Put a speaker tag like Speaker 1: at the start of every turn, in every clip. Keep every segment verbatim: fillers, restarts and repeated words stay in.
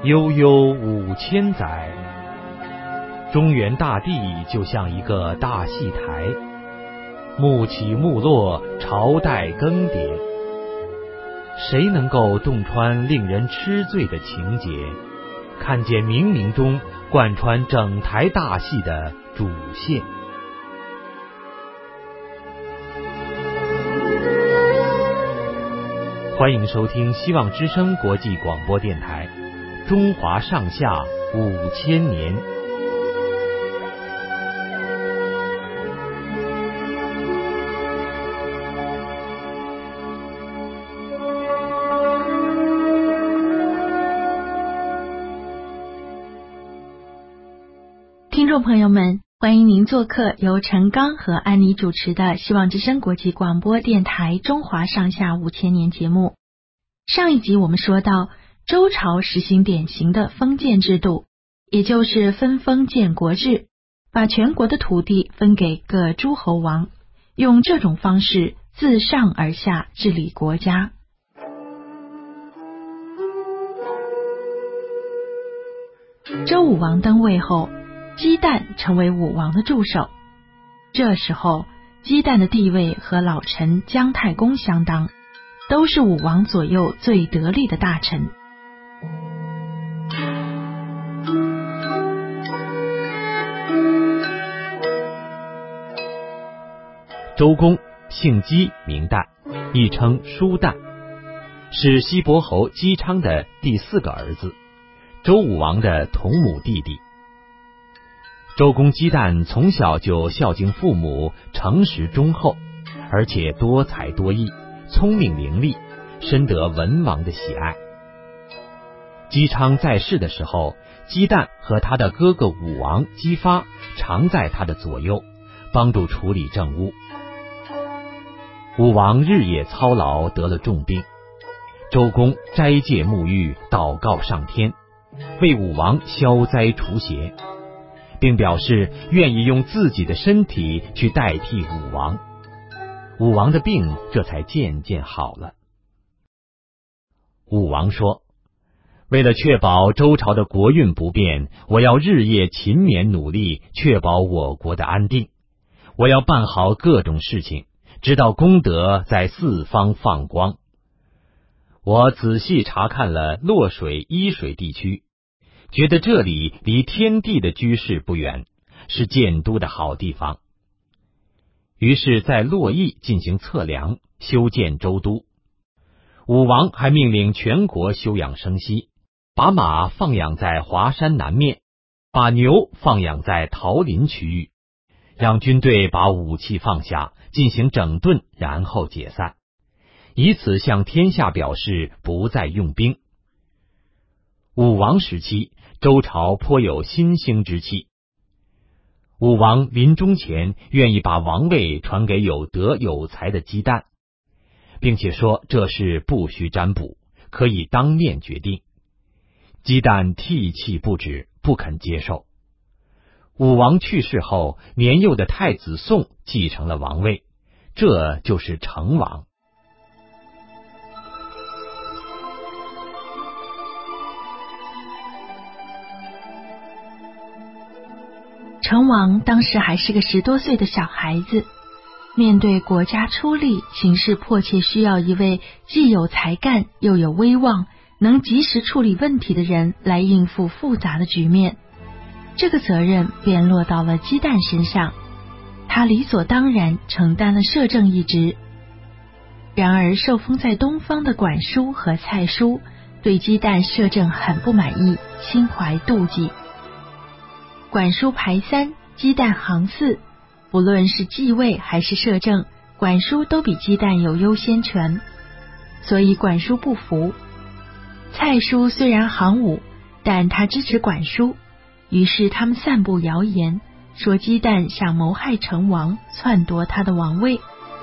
Speaker 1: 悠悠五千载，中原大地就像一个大戏台，幕起幕落，朝代更迭。谁能够洞穿令人痴醉的情节，看见冥冥中贯穿整台大戏的主线？欢迎收听希望之声国际广播电台《中华上下五千年》。
Speaker 2: 听众朋友们，欢迎您做客由陈刚和安妮主持的希望之声国际广播电台《中华上下五千年》节目。上一集我们说到，周朝实行典型的封建制度，也就是分封建国制，把全国的土地分给各诸侯王，用这种方式自上而下治理国家。周武王登位后，姬旦成为武王的助手。这时候，姬旦的地位和老臣姜太公相当，都是武王左右最得力的大臣。
Speaker 1: 周公姓姬名旦，亦称叔旦，是西伯侯姬昌的第四个儿子，周武王的同母弟弟。周公姬旦从小就孝敬父母，诚实忠厚，而且多才多艺，聪明伶俐，深得文王的喜爱。姬昌在世的时候，姬旦和他的哥哥武王姬发常在他的左右，帮助处理政务。武王日夜操劳，得了重病，周公斋戒沐浴，祷告上天，为武王消灾除邪，并表示愿意用自己的身体去代替武王。武王的病这才渐渐好了。武王说，为了确保周朝的国运不变，我要日夜勤勉努力，确保我国的安定。我要办好各种事情，直到功德在四方放光。我仔细查看了洛水、伊水地区，觉得这里离天地的居室不远，是建都的好地方。于是在洛邑进行测量，修建州都。武王还命令全国休养生息，把马放养在华山南面，把牛放养在桃林区域，让军队把武器放下，进行整顿，然后解散，以此向天下表示不再用兵。武王时期，周朝颇有新兴之气。武王临终前愿意把王位传给有德有才的姬旦，并且说这事不需占卜，可以当面决定。姬旦涕泣不止，不肯接受。武王去世后，年幼的太子宋继承了王位，这就是成王。
Speaker 2: 成王当时还是个十多岁的小孩子，面对国家出力，形势迫切需要一位既有才干又有威望，能及时处理问题的人来应付复杂的局面。这个责任便落到了姬旦身上，他理所当然承担了摄政一职。然而受封在东方的管叔和蔡叔对姬旦摄政很不满意，心怀妒忌。管叔排三，姬旦行四，不论是继位还是摄政，管叔都比姬旦有优先权，所以管叔不服。蔡叔虽然行五，但他支持管叔，于是他们散布谣言，说姬旦想谋害成王，篡夺他的王位。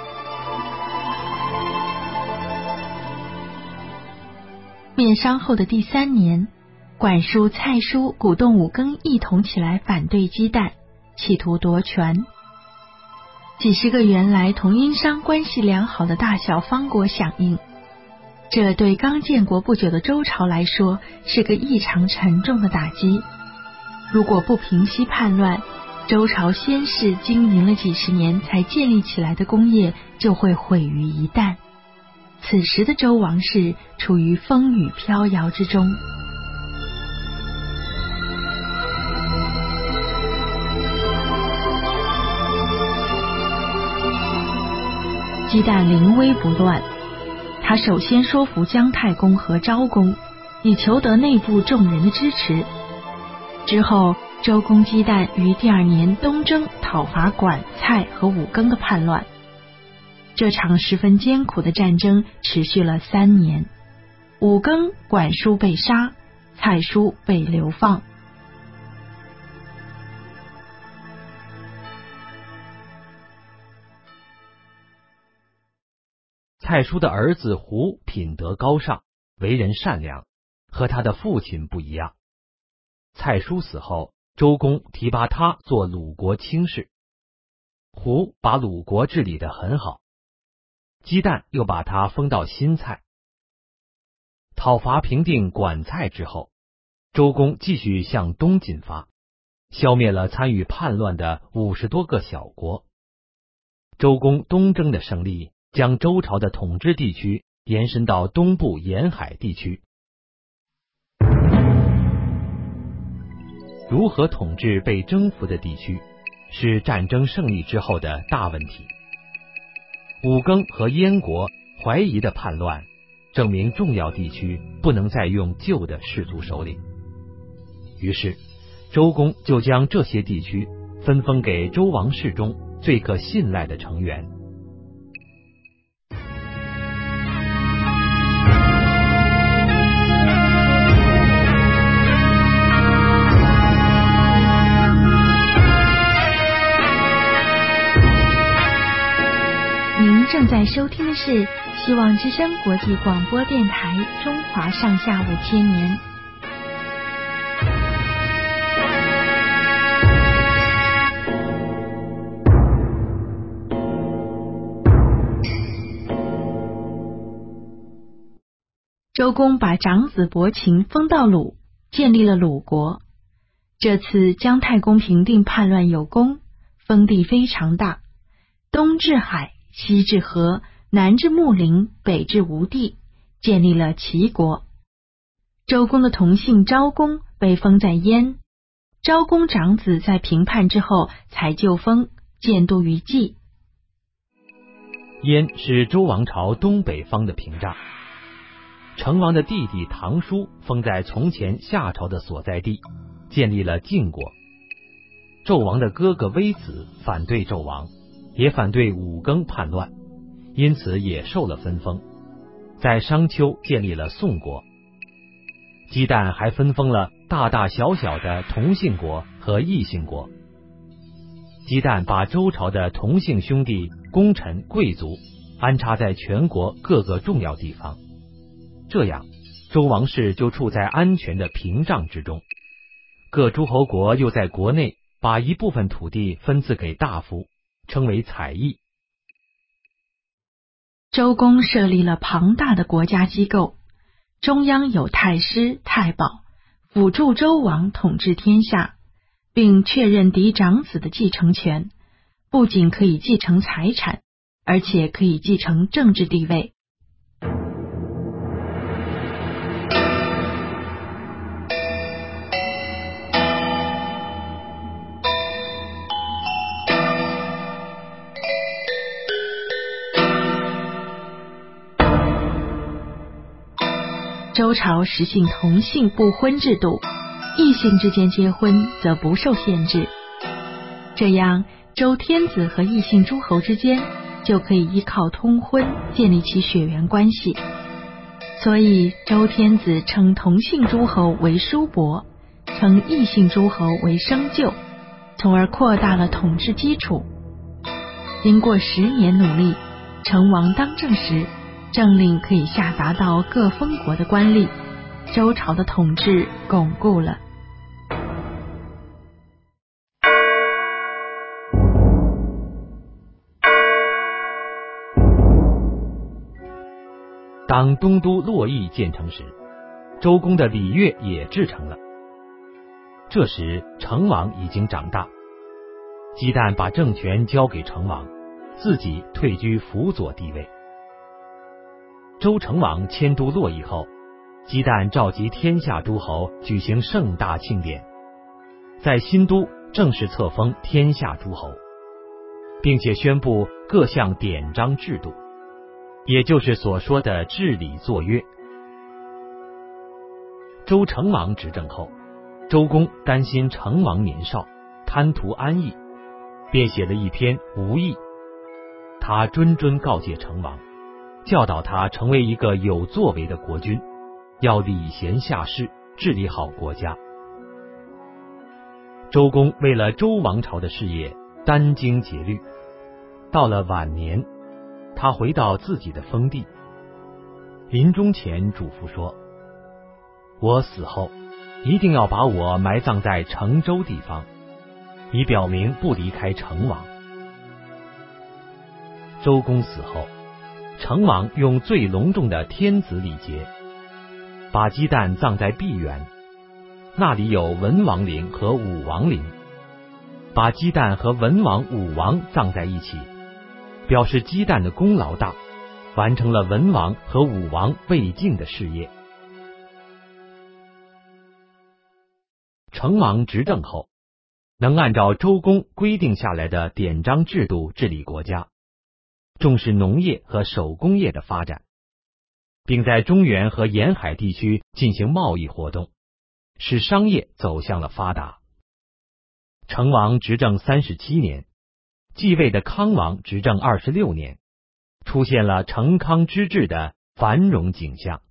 Speaker 2: 灭商后的第三年，管叔、蔡叔鼓动五更一同起来反对姬旦，企图夺权。几十个原来同殷商关系良好的大小方国响应， 这对刚建国不久的周朝来说是个异常沉重的打击。如果不平息叛乱，周朝先是经营了几十年才建立起来的功业就会毁于一旦。此时的周王室处于风雨飘摇之中。姬旦临危不乱，他首先说服姜太公和昭公，以求得内部众人的支持。之后，周公姬旦于第二年东征讨伐管、蔡和武庚的叛乱。这场十分艰苦的战争持续了三年，武庚、管叔被杀，蔡叔被流放。
Speaker 1: 蔡叔的儿子胡品德高尚，为人善良，和他的父亲不一样。蔡叔死后，周公提拔他做鲁国卿士。胡把鲁国治理得很好，姬旦又把他封到新蔡。讨伐平定管蔡之后，周公继续向东进发，消灭了参与叛乱的五十多个小国。周公东征的胜利将周朝的统治地区延伸到东部沿海地区。如何统治被征服的地区，是战争胜利之后的大问题。武庚和燕国怀疑的叛乱，证明重要地区不能再用旧的氏族首领。于是，周公就将这些地区分封给周王室中最可信赖的成员。
Speaker 2: 您正在收听的是希望之声国际广播电台《中华上下五千年》。周公把长子伯禽封到鲁，建立了鲁国。这次姜太公平定叛乱有功，封地非常大，东至海，西至河，南至穆陵，北至吴地，建立了齐国。周公的同姓昭公被封在燕，昭公长子在平叛之后才就封，建都于蓟。
Speaker 1: 燕是周王朝东北方的屏障。成王的弟弟唐叔封在从前夏朝的所在地，建立了晋国。纣王的哥哥微子反对纣王，也反对武庚叛乱，因此也受了分封，在商丘建立了宋国。姬旦还分封了大大小小的同姓国和异姓国。姬旦把周朝的同姓兄弟、功臣、贵族安插在全国各个重要地方，这样周王室就处在安全的屏障之中。各诸侯国又在国内把一部分土地分赐给大夫，称为采邑。
Speaker 2: 周公设立了庞大的国家机构，中央有太师、太保，辅助周王统治天下，并确认嫡长子的继承权，不仅可以继承财产，而且可以继承政治地位。周朝实行同姓不婚制度，异姓之间结婚则不受限制。这样，周天子和异姓诸侯之间就可以依靠通婚建立起血缘关系。所以，周天子称同姓诸侯为叔伯，称异姓诸侯为生舅，从而扩大了统治基础。经过十年努力，成王当政时，政令可以下达到各封国的官吏，周朝的统治巩固了。
Speaker 1: 当东都洛邑建成时，周公的礼乐也制成了。这时成王已经长大，姬旦把政权交给成王，自己退居辅佐地位。周成王迁都洛邑后，姬旦召集天下诸侯举行盛大庆典，在新都正式册封天下诸侯，并且宣布各项典章制度，也就是所说的治理作乐。周成王执政后，周公担心成王年少，贪图安逸，便写了一篇《无义》。他谆谆告诫成王，教导他成为一个有作为的国君，要礼贤下士，治理好国家。周公为了周王朝的事业殚精竭虑，到了晚年，他回到自己的封地，临终前嘱咐说，我死后一定要把我埋葬在成周地方，以表明不离开成王。周公死后，成王用最隆重的天子礼节，把姬旦葬在毕原，那里有文王陵和武王陵，把姬旦和文王、武王葬在一起，表示姬旦的功劳大，完成了文王和武王未尽的事业。成王执政后，能按照周公规定下来的典章制度治理国家，重视农业和手工业的发展，并在中原和沿海地区进行贸易活动，使商业走向了发达。成王执政三十七年，继位的康王执政二十六年，出现了成康之治的繁荣景象。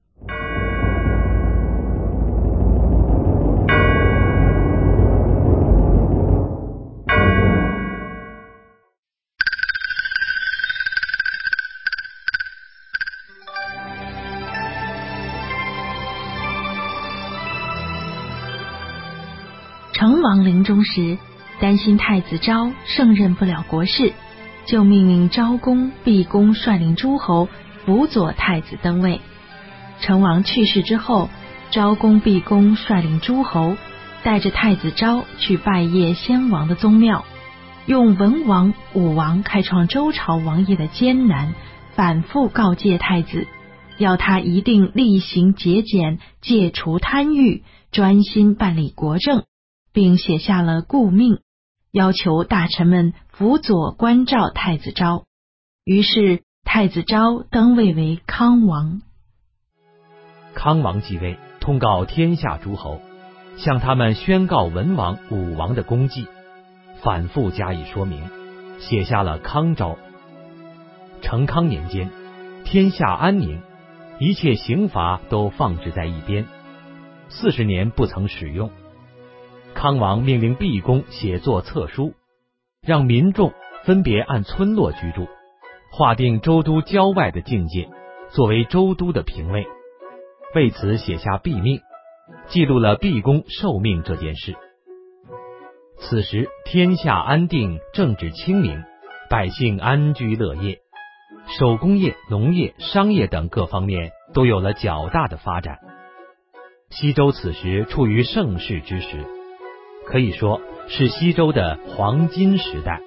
Speaker 2: 成王临终时，担心太子昭胜任不了国事，就命令昭公、毕公率领诸侯辅佐太子登位。成王去世之后，昭公、毕公率领诸侯带着太子昭去拜谒先王的宗庙，用文王、武王开创周朝王业的艰难反复告诫太子，要他一定厉行节俭，戒除贪欲，专心办理国政，并写下了顾命，要求大臣们辅佐关照太子昭。于是太子昭登位为康王。
Speaker 1: 康王继位，通告天下诸侯，向他们宣告文王、武王的功绩，反复加以说明，写下了康诏。成康年间，天下安宁，一切刑罚都放置在一边，四十年不曾使用。康王命令毕公写作册书，让民众分别按村落居住，划定周都郊外的境界，作为周都的平卫。为此写下毕命，记录了毕公受命这件事。此时天下安定，政治清明，百姓安居乐业，手工业、农业、商业等各方面都有了较大的发展。西周此时处于盛世之时，可以说是西周的黄金时代。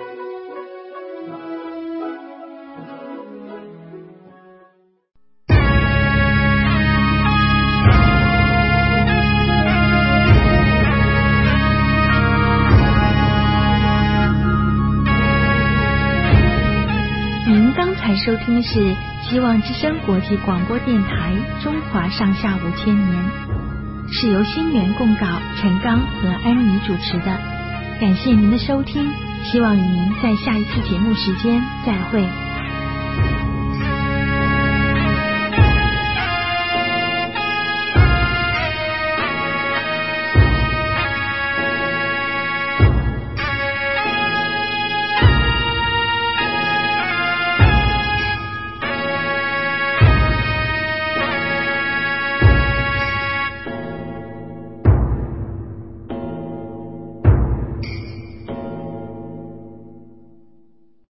Speaker 2: 您刚才收听的是希望之声国际广播电台《中华上下五千年》，是由新源供稿，陈刚和安妮主持的。感谢您的收听，希望与您在下一次节目时间再会。